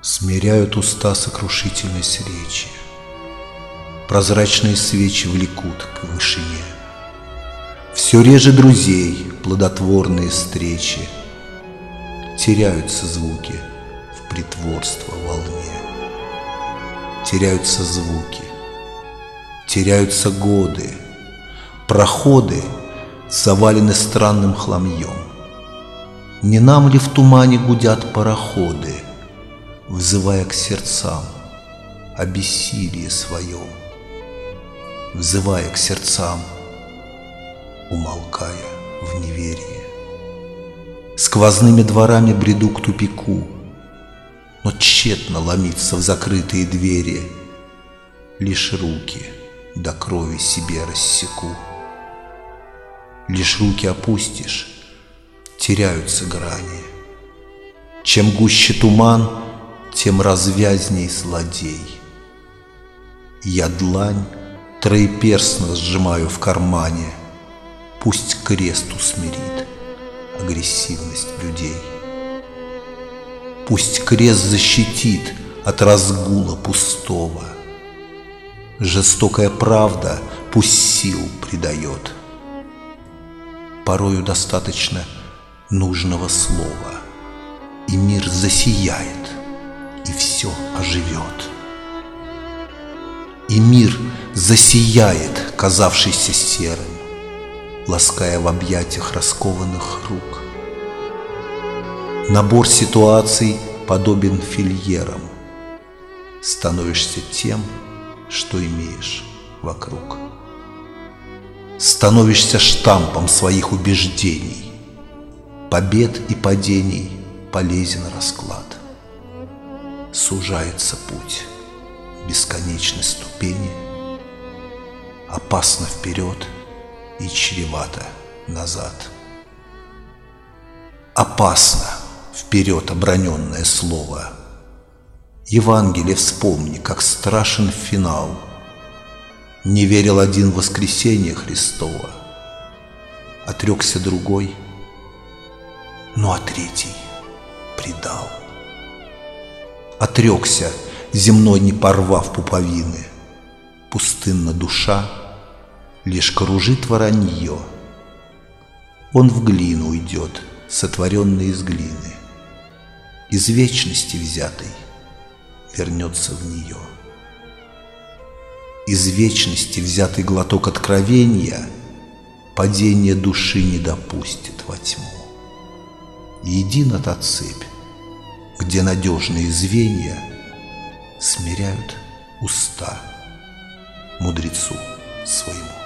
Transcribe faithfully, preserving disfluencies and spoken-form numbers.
Смиряют уста сокрушительность речи, прозрачные свечи влекут к вышине. Все реже друзей плодотворные встречи, теряются звуки в притворство волне. Теряются звуки, теряются годы, проходы завалены странным хламьем. Не нам ли в тумане гудят пароходы, взывая к сердцам о бессилии своем, взывая к сердцам, умолкая в неверии? Сквозными дворами бреду к тупику, но тщетно ломиться в закрытые двери. Лишь руки до крови себе рассеку. Лишь руки опустишь, теряются грани. Чем гуще туман, тем развязней злодей. Я длань троеперстно сжимаю в кармане, пусть крест усмирит агрессивность людей. Пусть крест защитит от разгула пустого. Жестокая правда пусть сил придает. Порою достаточно нужного слова, и мир засияет, и все оживет. И мир засияет, казавшийся серым, лаская в объятиях раскованных рук. Набор ситуаций подобен фильерам. Становишься тем, что имеешь вокруг. Становишься штампом своих убеждений. Побед и падений полезен расклад. Сужается путь бесконечной ступени. Опасно вперед и чревато назад. Опасно вперед оброненное слово. Евангелие вспомни, как страшен финал. Не верил один в воскресение Христово, отрекся другой, ну а третий предал. Отрекся, земной не порвав пуповины, пустынна душа, лишь кружит воронье. Он в глину уйдет, сотворенный из глины, из вечности взятой вернется в нее. Из вечности взятый глоток откровения падение души не допустит во тьму. Едина та цепь, где надежные звенья смиряют уста мудрецу своему.